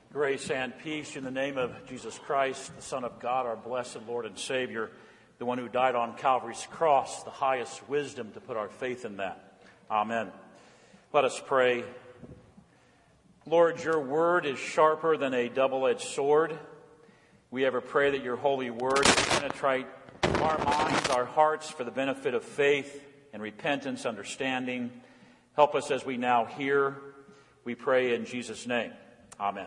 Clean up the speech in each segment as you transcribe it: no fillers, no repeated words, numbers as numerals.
Grace and peace in the name of Jesus Christ, the Son of God, our blessed Lord and Savior, the one who died on Calvary's cross, the highest wisdom to put our faith in that. Amen. Let us pray. Lord, your word is sharper than a double-edged sword. We ever pray that your holy word will penetrate our minds, our hearts for the benefit of faith and repentance, understanding. Help us as we now hear. We pray in Jesus' name. Amen.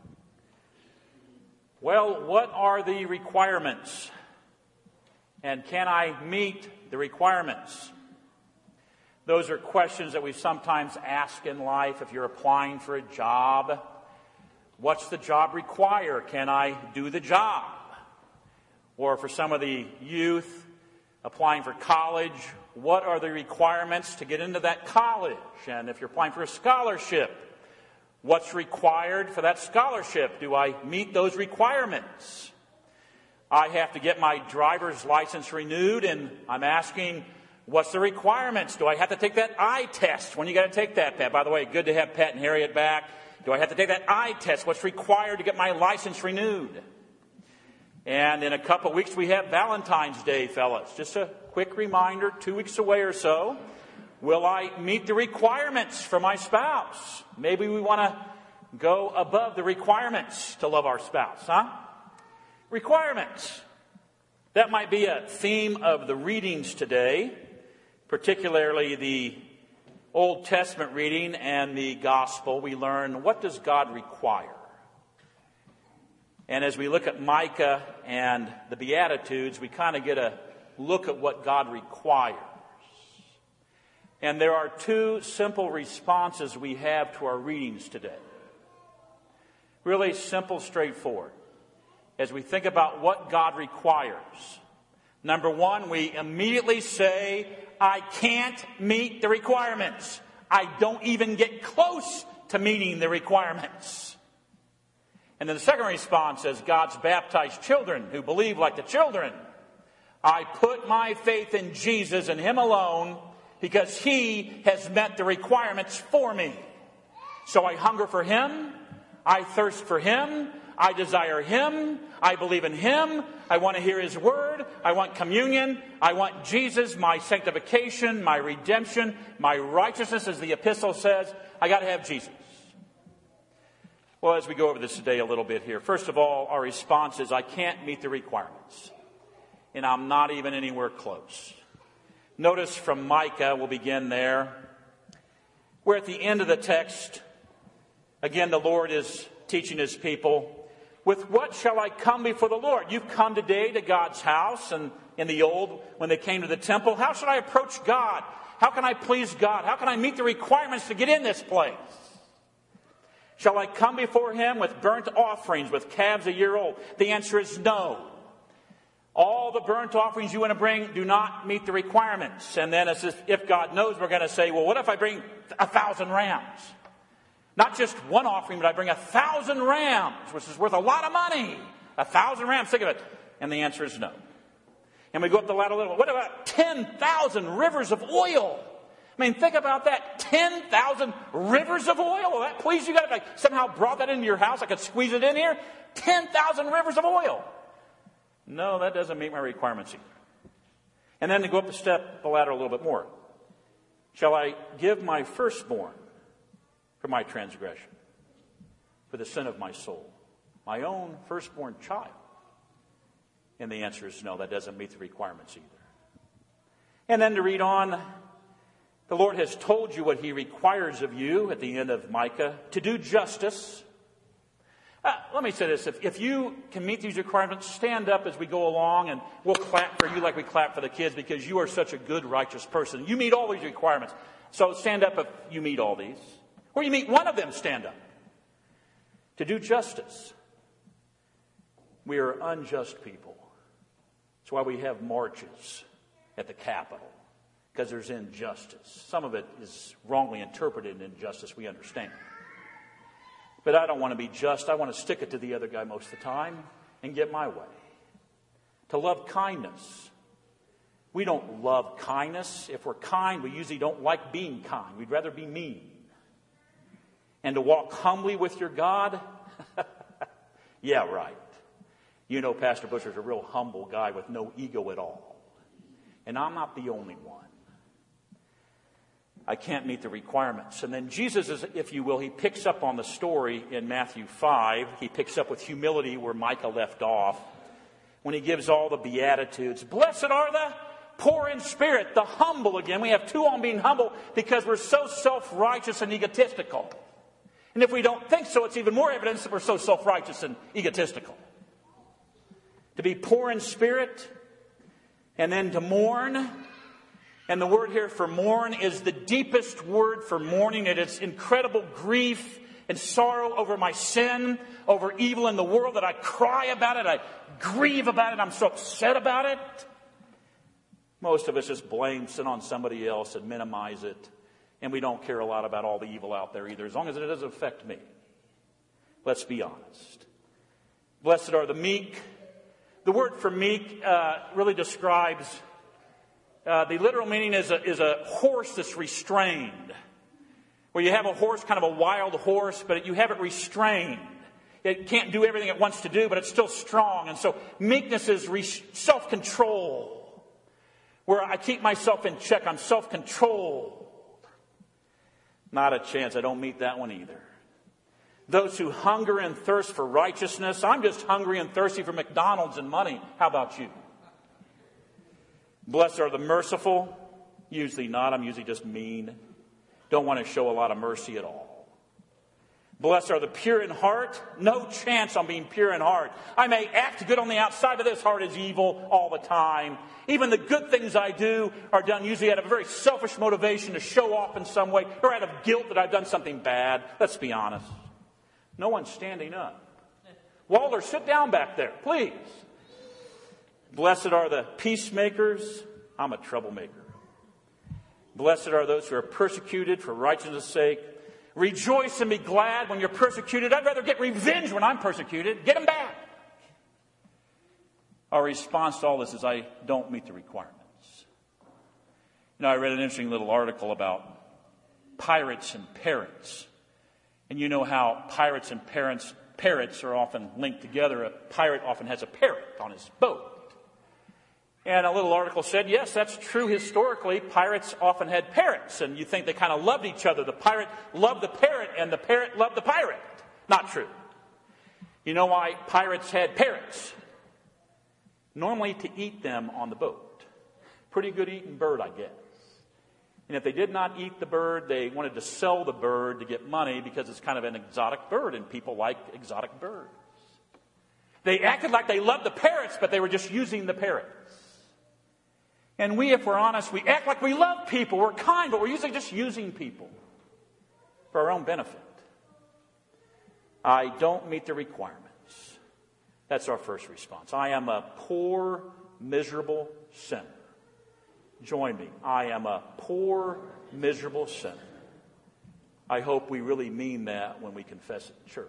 Well, what are the requirements? And can I meet the requirements? Those are questions that we sometimes ask in life. If you're applying for a job, what's the job require? Can I do the job? Or for some of the youth applying for college, what are the requirements to get into that college? And if you're applying for a scholarship, what's required for that scholarship? Do I meet those requirements? I have to get my driver's license renewed, and I'm asking, what's the requirements? Do I have to take that eye test? When you got to take that, Pat? By the way, good to have Pat and Harriet back. Do I have to take that eye test? What's required to get my license renewed? And in a couple of weeks, we have Valentine's Day, fellas. Just a quick reminder, 2 weeks away or so. Will I meet the requirements for my spouse? Maybe we want to go above the requirements to love our spouse, huh? Requirements. That might be a theme of the readings today, particularly the Old Testament reading and the Gospel. We learn, what does God require? And as we look at Micah and the Beatitudes, we kind of get a look at what God requires. And there are two simple responses we have to our readings today. Really simple, straightforward. As we think about what God requires. Number one, we immediately say, I can't meet the requirements. I don't even get close to meeting the requirements. And then the second response is God's baptized children who believe like the children. I put my faith in Jesus and Him alone, because He has met the requirements for me. So I hunger for Him. I thirst for Him. I desire Him. I believe in Him. I want to hear His word. I want communion. I want Jesus, my sanctification, my redemption, my righteousness, as the epistle says. I got to have Jesus. Well, as we go over this today a little bit here, first of all, our response is, I can't meet the requirements. And I'm not even anywhere close. Notice from Micah, we'll begin there. We're at the end of the text. Again, the Lord is teaching His people, with what shall I come before the Lord? You've come today to God's house, and in the old, when they came to the temple, how should I approach God? How can I please God? How can I meet the requirements to get in this place? Shall I come before Him with burnt offerings, with calves a year old? The answer is no. All the burnt offerings you want to bring do not meet the requirements. And then as if God knows, we're going to say, well, what if I bring 1,000 rams? Not just one offering, but I bring 1,000 rams, which is worth a lot of money. 1,000 rams, think of it. And the answer is no. And we go up the ladder a little. What about 10,000 rivers of oil? I mean, think about that. 10,000 rivers of oil. Will that please you? If I somehow brought that into your house, I could squeeze it in here. 10,000 rivers of oil. No, that doesn't meet my requirements either. And then to go up the ladder a little bit more. Shall I give my firstborn for my transgression, for the sin of my soul? My own firstborn child? And the answer is no, that doesn't meet the requirements either. And then to read on, the Lord has told you what He requires of you at the end of Micah, to do justice. Let me say this. If you can meet these requirements, stand up as we go along, and we'll clap for you like we clap for the kids, because you are such a good, righteous person. You meet all these requirements. So stand up if you meet all these. Or you meet one of them, stand up. To do justice. We are unjust people. That's why we have marches at the Capitol, because there's injustice. Some of it is wrongly interpreted injustice, we understand. But I don't want to be just. I want to stick it to the other guy most of the time and get my way. To love kindness. We don't love kindness. If we're kind, we usually don't like being kind. We'd rather be mean. And to walk humbly with your God, Yeah, right. You know Pastor Busher's a real humble guy with no ego at all. And I'm not the only one. I can't meet the requirements. And then Jesus, is, if you will, he picks up on the story in Matthew 5. He picks up with humility where Micah left off. When he gives all the Beatitudes. Blessed are the poor in spirit, the humble again. We have two on being humble because we're so self-righteous and egotistical. And if we don't think so, it's even more evidence that we're so self-righteous and egotistical. To be poor in spirit and then to mourn. And the word here for mourn is the deepest word for mourning. It is incredible grief and sorrow over my sin, over evil in the world, that I cry about it, I grieve about it, I'm so upset about it. Most of us just blame sin on somebody else and minimize it. And we don't care a lot about all the evil out there either, as long as it doesn't affect me. Let's be honest. Blessed are the meek. The word for meek really describes, the literal meaning is a horse that's restrained. Where you have a horse, kind of a wild horse, but you have it restrained. It can't do everything it wants to do, but it's still strong. And so meekness is self-control. Where I keep myself in check. I'm self-controlled. Not a chance. I don't meet that one either. Those who hunger and thirst for righteousness. I'm just hungry and thirsty for McDonald's and money. How about you? Blessed are the merciful. Usually not. I'm usually just mean. Don't want to show a lot of mercy at all. Blessed are the pure in heart. No chance on being pure in heart. I may act good on the outside, but this heart is evil all the time. Even the good things I do are done usually out of a very selfish motivation to show off in some way, or out of guilt that I've done something bad. Let's be honest. No one's standing up. Walter, sit down back there, please. Blessed are the peacemakers. I'm a troublemaker. Blessed are those who are persecuted for righteousness' sake. Rejoice and be glad when you're persecuted. I'd rather get revenge when I'm persecuted. Get them back. Our response to all this is I don't meet the requirements. You know, I read an interesting little article about pirates and parrots. And you know how pirates and parrots are often linked together. A pirate often has a parrot on his boat. And a little article said, yes, that's true historically. Pirates often had parrots, and you think they kind of loved each other. The pirate loved the parrot, and the parrot loved the pirate. Not true. You know why pirates had parrots? Normally to eat them on the boat. Pretty good eating bird, I guess. And if they did not eat the bird, they wanted to sell the bird to get money because it's kind of an exotic bird, and people like exotic birds. They acted like they loved the parrots, but they were just using the parrots. And we, if we're honest, we act like we love people. We're kind, but we're usually just using people for our own benefit. I don't meet the requirements. That's our first response. I am a poor, miserable sinner. Join me. I am a poor, miserable sinner. I hope we really mean that when we confess it in church.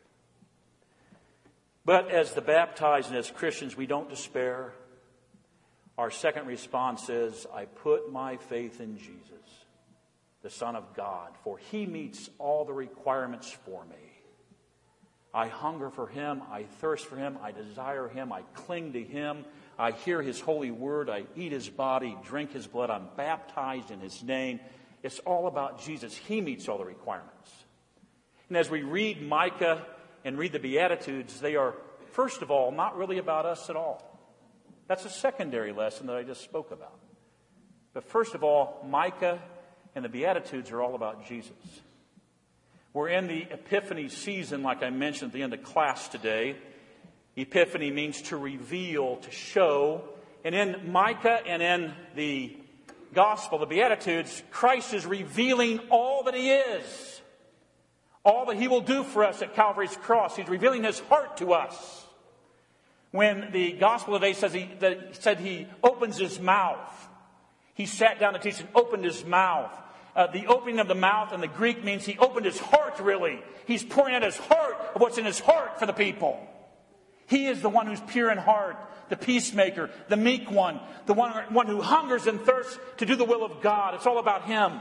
But as the baptized and as Christians, we don't despair. Our second response is, I put my faith in Jesus, the Son of God, for He meets all the requirements for me. I hunger for Him, I thirst for Him, I desire Him, I cling to Him, I hear His holy word, I eat His body, drink His blood, I'm baptized in His name. It's all about Jesus. He meets all the requirements. And as we read Micah and read the Beatitudes, they are, first of all, not really about us at all. That's a secondary lesson that I just spoke about. But first of all, Micah and the Beatitudes are all about Jesus. We're in the Epiphany season, like I mentioned at the end of class today. Epiphany means to reveal, to show. And in Micah and in the Gospel, the Beatitudes, Christ is revealing all that He is. All that He will do for us at Calvary's cross. He's revealing His heart to us. When the Gospel today said He opens His mouth. He sat down to teach and opened His mouth. The opening of the mouth in the Greek means He opened His heart, really. He's pouring out His heart of what's in His heart for the people. He is the one who's pure in heart, the peacemaker, the meek one, the one who hungers and thirsts to do the will of God. It's all about Him.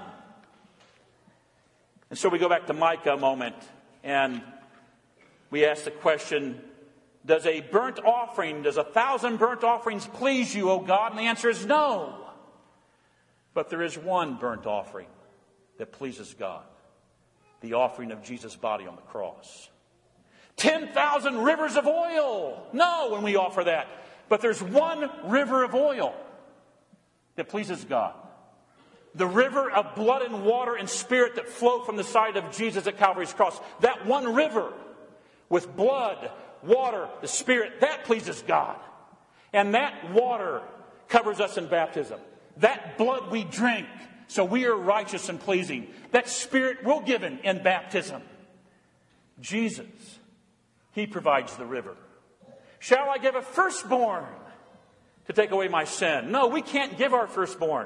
And so we go back to Micah a moment, and we ask the question, Does a burnt offering, does 1,000 burnt offerings please you, O God? And the answer is no. But there is one burnt offering that pleases God. The offering of Jesus' body on the cross. 10,000 rivers of oil. No, when we offer that. But there's one river of oil that pleases God. The river of blood and water and spirit that flowed from the side of Jesus at Calvary's cross. That one river with blood, water, the Spirit, that pleases God. And that water covers us in baptism. That blood we drink, so we are righteous and pleasing. That Spirit we're given in baptism. Jesus, He provides the river. Shall I give a firstborn to take away my sin? No, we can't give our firstborn.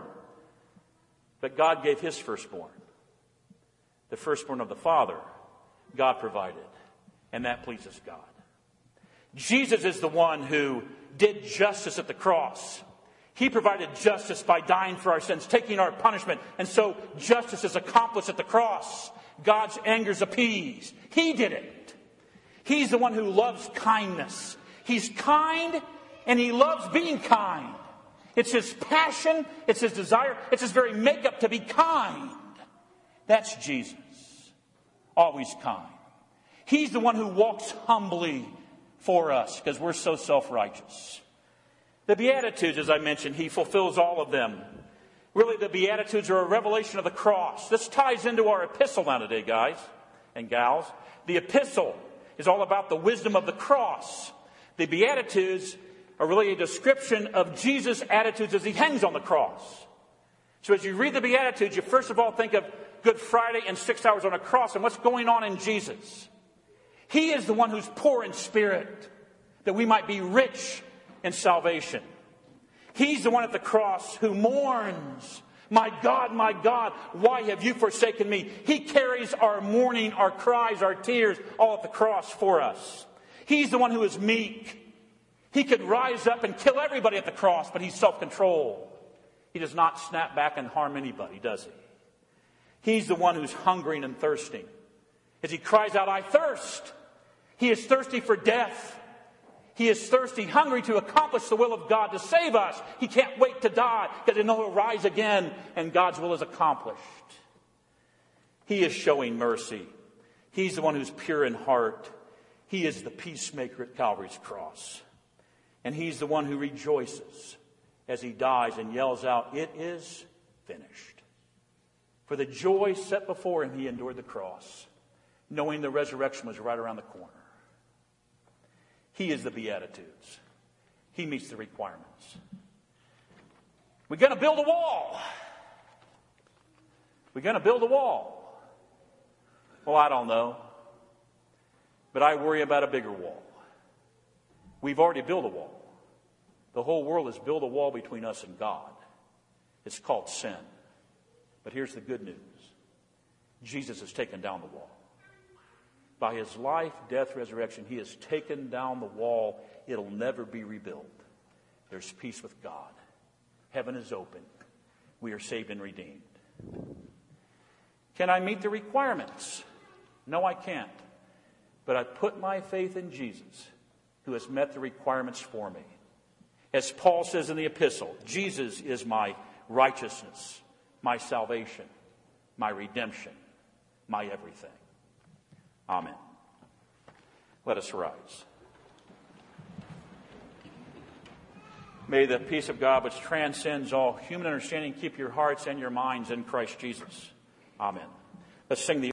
But God gave His firstborn. The firstborn of the Father, God provided. And that pleases God. Jesus is the one who did justice at the cross. He provided justice by dying for our sins, taking our punishment. And so justice is accomplished at the cross. God's anger is appeased. He did it. He's the one who loves kindness. He's kind and He loves being kind. It's His passion. It's His desire. It's His very makeup to be kind. That's Jesus. Always kind. He's the one who walks humbly for us because we're so self-righteous. The Beatitudes, as I mentioned, He fulfills all of them. Really, the Beatitudes are a revelation of the cross. This ties into our epistle now today, guys and gals. The epistle is all about the wisdom of the cross. The Beatitudes are really a description of Jesus' attitudes as He hangs on the cross. So as you read the Beatitudes, you first of all think of Good Friday and 6 hours on a cross and what's going on in Jesus. He is the one who's poor in spirit, that we might be rich in salvation. He's the one at the cross who mourns, my God, why have you forsaken me? He carries our mourning, our cries, our tears, all at the cross for us. He's the one who is meek. He could rise up and kill everybody at the cross, but He's self-controlled. He does not snap back and harm anybody, does He? He's the one who's hungering and thirsting. As He cries out, I thirst. He is thirsty for death. He is thirsty, hungry to accomplish the will of God, to save us. He can't wait to die because He knows He'll rise again and God's will is accomplished. He is showing mercy. He's the one who's pure in heart. He is the peacemaker at Calvary's cross. And He's the one who rejoices as He dies and yells out, it is finished. For the joy set before Him, He endured the cross, knowing the resurrection was right around the corner. He is the Beatitudes. He meets the requirements. We're going to build a wall. We're going to build a wall. Well, I don't know. But I worry about a bigger wall. We've already built a wall. The whole world has built a wall between us and God. It's called sin. But here's the good news. Jesus has taken down the wall. By His life, death, resurrection, He has taken down the wall. It'll never be rebuilt. There's peace with God. Heaven is open. We are saved and redeemed. Can I meet the requirements? No, I can't. But I put my faith in Jesus, who has met the requirements for me. As Paul says in the epistle, Jesus is my righteousness, my salvation, my redemption, my everything. Amen. Let us rise. May the peace of God, which transcends all human understanding, keep your hearts and your minds in Christ Jesus. Amen. Let's sing the